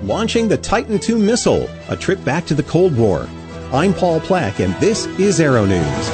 launching the Titan II missile, a trip back to the Cold War. I'm Paul Plack, and this is Aero News.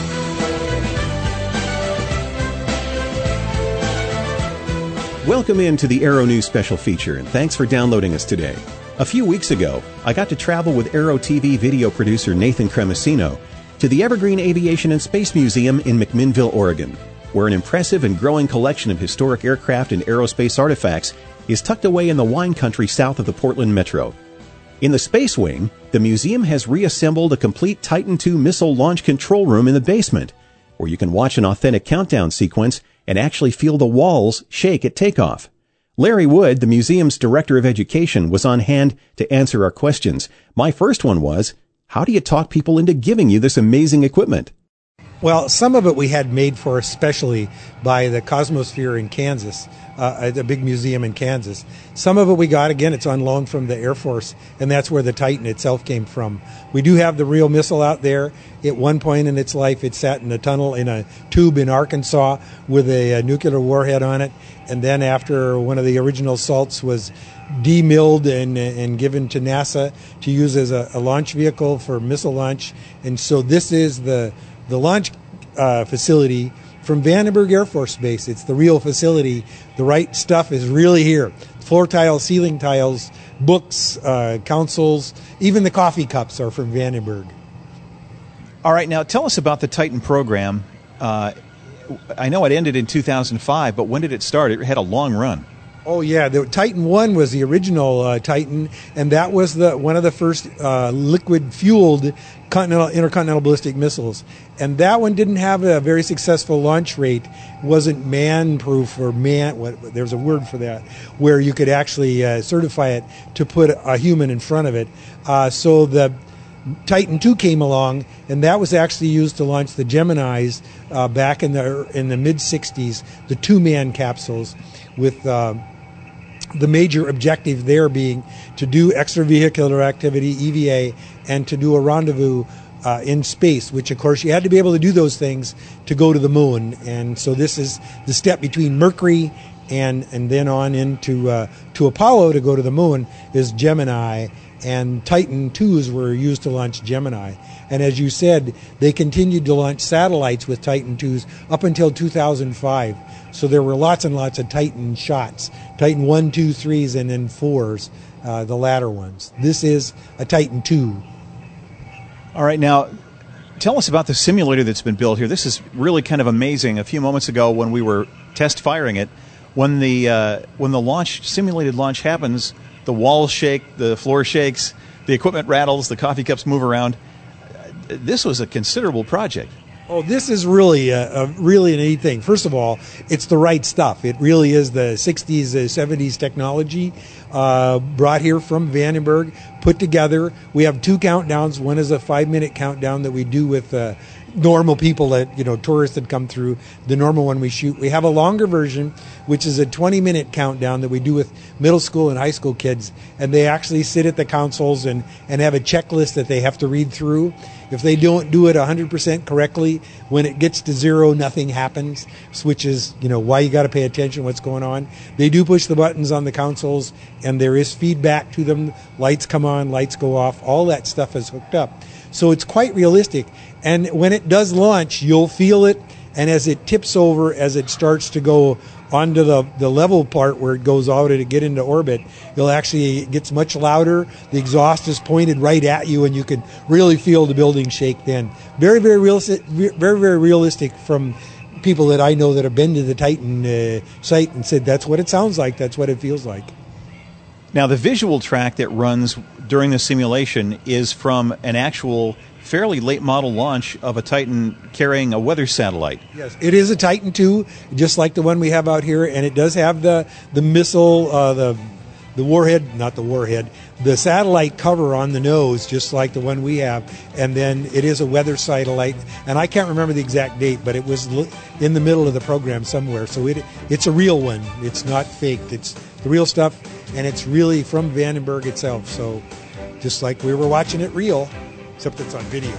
Welcome into the Aero News special feature, and thanks for downloading us today. A few weeks ago, I got to travel with Aero TV video producer Nathan Cremasino to the Evergreen Aviation and Space Museum in McMinnville, Oregon, where an impressive and growing collection of historic aircraft and aerospace artifacts is tucked away in the wine country south of the Portland metro. In the Space Wing, the museum has reassembled a complete Titan II missile launch control room in the basement, where you can watch an authentic countdown sequence and actually feel the walls shake at takeoff. Larry Wood, the museum's director of education, was on hand to answer our questions. My first one was, how do you talk people into giving you this amazing equipment? Well, some of it we had made for us specially by the Cosmosphere in Kansas, the big museum in Kansas. Some of it we got, again, it's on loan from the Air Force, and that's where the Titan itself came from. We do have the real missile out there. At one point in its life, it sat in a tunnel in a tube in Arkansas with a nuclear warhead on it, and then after one of the original assaults was demilled and given to NASA to use as a launch vehicle for missile launch. And so this is the launch facility from Vandenberg Air Force Base. It's the real facility. The right stuff is really here. Floor tiles, ceiling tiles, books, consoles, even the coffee cups are from Vandenberg. All right, now tell us about the Titan program. I know it ended in 2005, but when did it start? It had a long run. Oh, yeah. The Titan I was the original Titan, and that was one of the first liquid-fueled intercontinental ballistic missiles. And that one didn't have a very successful launch rate. It wasn't man-proof or there's a word for that, where you could actually certify it to put a human in front of it. So the Titan II came along, and that was actually used to launch the Geminis back in the mid-'60s, the two-man capsules, with the major objective there being to do extravehicular activity, EVA, and to do a rendezvous in space, which, of course, you had to be able to do those things to go to the moon. And so this is the step between Mercury and then on into to Apollo to go to the moon is Gemini, and Titan IIs were used to launch Gemini. And as you said, they continued to launch satellites with Titan IIs up until 2005. So there were lots and lots of Titan shots, Titan 1, 2, 3s, and then 4s, the latter ones. This is a Titan II. All right, now tell us about the simulator that's been built here. This is really kind of amazing. A few moments ago when we were test firing it, when the simulated launch happens, the walls shake, the floor shakes, the equipment rattles, the coffee cups move around. This was a considerable project. Oh, this is really a really neat thing. First of all, it's the right stuff. It really is the 60s, 70s technology brought here from Vandenberg, put together. We have two countdowns. One is a 5-minute countdown that we do with normal people tourists that come through. The normal one we shoot. We have a longer version, which is a 20-minute countdown that we do with middle school and high school kids. And they actually sit at the consoles and have a checklist that they have to read through. If they don't do it 100% correctly, when it gets to 0, nothing happens, which is, why you got to pay attention to what's going on. They do push the buttons on the consoles, and there is feedback to them. Lights come on, lights go off. All that stuff is hooked up. So it's quite realistic. And when it does launch, you'll feel it. And as it tips over, as it starts to go onto the level part where it goes out to get into orbit, it gets much louder. The exhaust is pointed right at you, and you can really feel the building shake then. Very, very realistic, very, very realistic from people that I know that have been to the Titan site and said that's what it sounds like, that's what it feels like. Now, the visual track that runs during the simulation is from an actual fairly late model launch of a Titan carrying a weather satellite. Yes, it is a Titan II, just like the one we have out here, and it does have the missile, the warhead, not the warhead, the satellite cover on the nose, just like the one we have, and then it is a weather satellite, and I can't remember the exact date, but it was in the middle of the program somewhere, so it's a real one. It's not faked. It's the real stuff, and it's really from Vandenberg itself, so just like we were watching it real, except it's on video.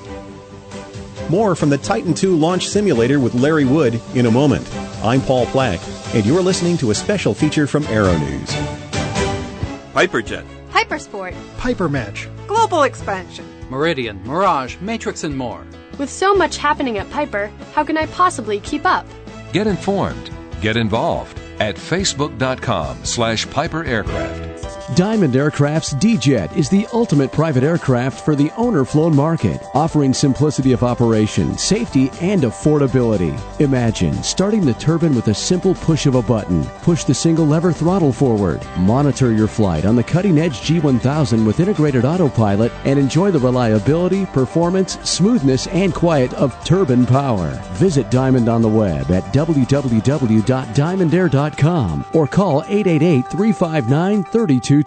More from the Titan II launch simulator with Larry Wood in a moment. I'm Paul Plack, and you're listening to a special feature from Aero News. Piperjet, Hypersport, Piper Match, Global Expansion, Meridian, Mirage, Matrix, and more. With so much happening at Piper, how can I possibly keep up? Get informed. Get involved at facebook.com/Piper Aircraft. Diamond Aircraft's D-Jet is the ultimate private aircraft for the owner-flown market, offering simplicity of operation, safety, and affordability. Imagine starting the turbine with a simple push of a button. Push the single lever throttle forward. Monitor your flight on the cutting-edge G1000 with integrated autopilot and enjoy the reliability, performance, smoothness, and quiet of turbine power. Visit Diamond on the web at www.diamondair.com or call 888-359-3220.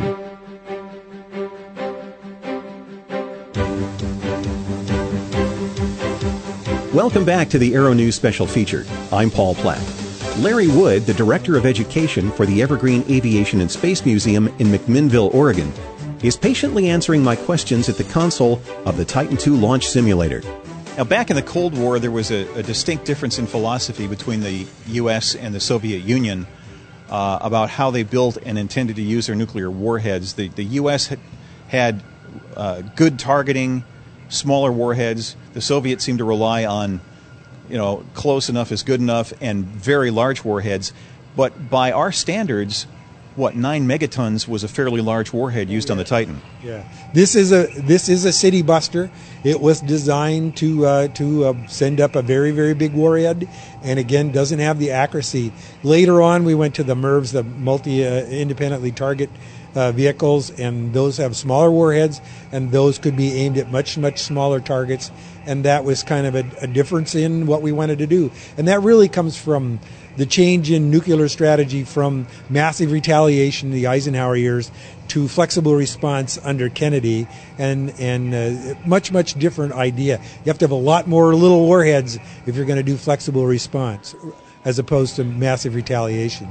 Welcome back to the Aero News Special Feature. I'm Paul Platt. Larry Wood, the Director of Education for the Evergreen Aviation and Space Museum in McMinnville, Oregon, is patiently answering my questions at the console of the Titan II launch simulator. Now, back in the Cold War, there was a distinct difference in philosophy between the U.S. and the Soviet Union about how they built and intended to use their nuclear warheads. The U.S. had good targeting, smaller warheads. The Soviets seemed to rely on, close enough is good enough, and very large warheads. But by our standards, 9 megatons was a fairly large warhead used on the Titan. Yeah, this is a city buster. It was designed to send up a very, very big warhead, and again doesn't have the accuracy. Later on, we went to the MIRVs, the multi-independently target vehicles, and those have smaller warheads, and those could be aimed at much, much smaller targets, and that was kind of a difference in what we wanted to do. And that really comes from the change in nuclear strategy from massive retaliation in the Eisenhower years to flexible response under Kennedy, and much, much different idea. You have to have a lot more little warheads if you're going to do flexible response as opposed to massive retaliation.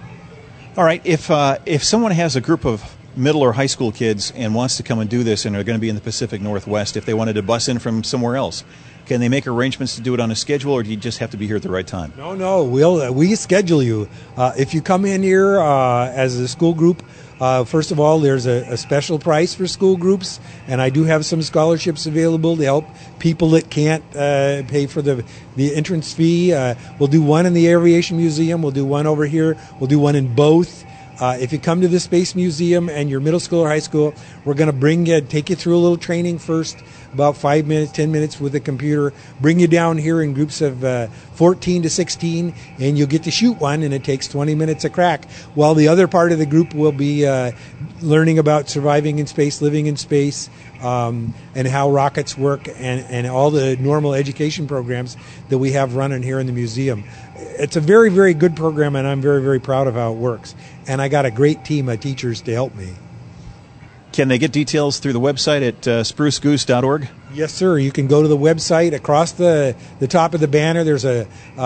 All right, if someone has a group of middle or high school kids and wants to come and do this and are going to be in the Pacific Northwest, if they wanted to bus in from somewhere else, can they make arrangements to do it on a schedule, or do you just have to be here at the right time? No, we schedule you. If you come in here as a school group, first of all, there's a special price for school groups, and I do have some scholarships available to help people that can't pay for the entrance fee. We'll do one in the Aviation Museum. We'll do one over here. We'll do one in both. If you come to the Space Museum and you're middle school or high school, we're going to take you through a little training first, about 5 minutes, 10 minutes with a computer, bring you down here in groups of 14 to 16, and you'll get to shoot one, and it takes 20 minutes a crack, while the other part of the group will be learning about surviving in space, living in space, and how rockets work, and all the normal education programs that we have running here in the museum. It's a very, very good program, and I'm very, very proud of how it works. And I got a great team of teachers to help me. Can they get details through the website at sprucegoose.org? Yes, sir. You can go to the website. Across the top of the banner, there's an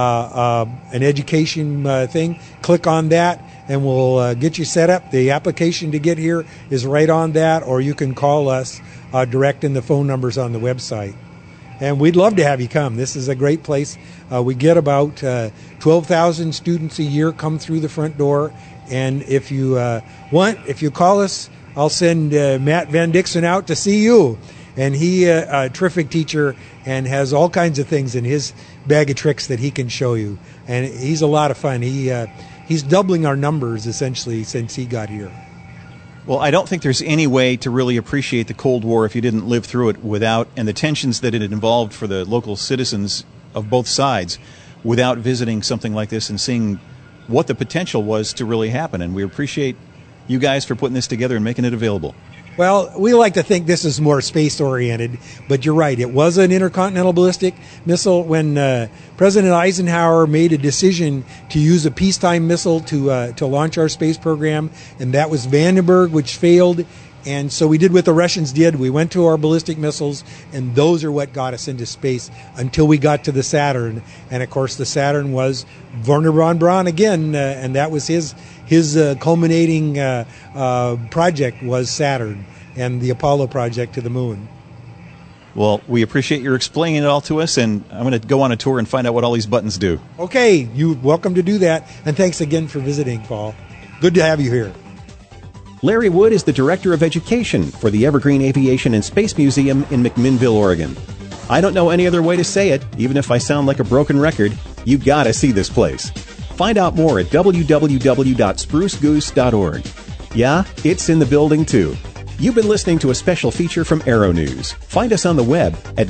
education thing. Click on that, and we'll get you set up. The application to get here is right on that, or you can call us direct in the phone numbers on the website. And we'd love to have you come. This is a great place. We get about 12,000 students a year come through the front door. And if you if you call us, I'll send Matt Van Dixon out to see you. And he a terrific teacher and has all kinds of things in his bag of tricks that he can show you. And he's a lot of fun. He's doubling our numbers essentially since he got here. Well, I don't think there's any way to really appreciate the Cold War if you didn't live through it without, and the tensions that it involved for the local citizens of both sides, without visiting something like this and seeing what the potential was to really happen. And we appreciate you guys for putting this together and making it available. Well, we like to think this is more space-oriented, but you're right. It was an intercontinental ballistic missile. When President Eisenhower made a decision to use a peacetime missile to launch our space program, and that was Vandenberg, which failed. And so we did what the Russians did. We went to our ballistic missiles, and those are what got us into space until we got to the Saturn. And, of course, the Saturn was Wernher von Braun again, and that was his culminating project was Saturn and the Apollo project to the moon. Well, we appreciate your explaining it all to us, and I'm going to go on a tour and find out what all these buttons do. Okay, you're welcome to do that. And thanks again for visiting, Paul. Good to have you here. Larry Wood is the Director of Education for the Evergreen Aviation and Space Museum in McMinnville, Oregon. I don't know any other way to say it, even if I sound like a broken record. You gotta see this place. Find out more at www.sprucegoose.org. Yeah, it's in the building too. You've been listening to a special feature from Aero News. Find us on the web at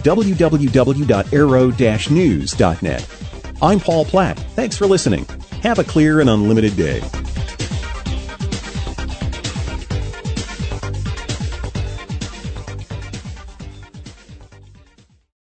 www.aero-news.net. I'm Paul Platt. Thanks for listening. Have a clear and unlimited day.